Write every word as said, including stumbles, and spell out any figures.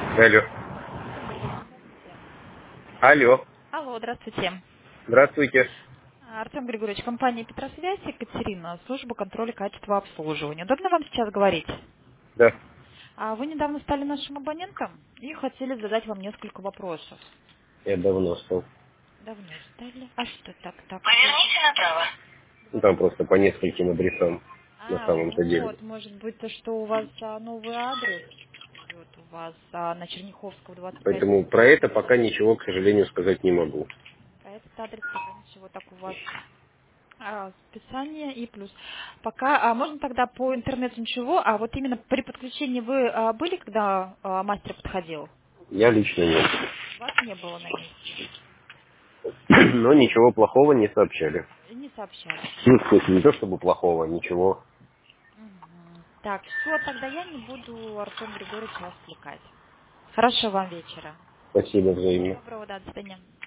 Алло. Артем Григорьевич, здравствуйте. Алло. Алло, здравствуйте. Здравствуйте. Артем Григорьевич, компания Петросвязь, Екатерина, служба контроля качества обслуживания. Удобно вам сейчас говорить? Да. А вы недавно стали нашим абонентом и хотели задать вам несколько вопросов. Я давно стал. Давно стали. А что так, так? Поверните направо. Ну, там просто по нескольким адресам на А, самом-то деле. вот, может быть, то, что у вас а, новый адрес идет у вас а, на Черняховского двадцать пять. Поэтому про это пока ничего, к сожалению, сказать не могу. А этот адрес пока ничего так у вас. А, списание и плюс. Пока, а можно тогда по интернету ничего, а вот именно при подключении вы а, были, когда а, мастер подходил? Я лично нет. Вас не было на месте. Но ничего плохого не сообщали. Не сообщали. Ну, в смысле, не то чтобы плохого, ничего. Мгм. Так, все, тогда я не буду, Артем Григорьевич, вас отвлекать. Хорошего вам вечера. Спасибо Всего взаимно. доброго, да, до свидания.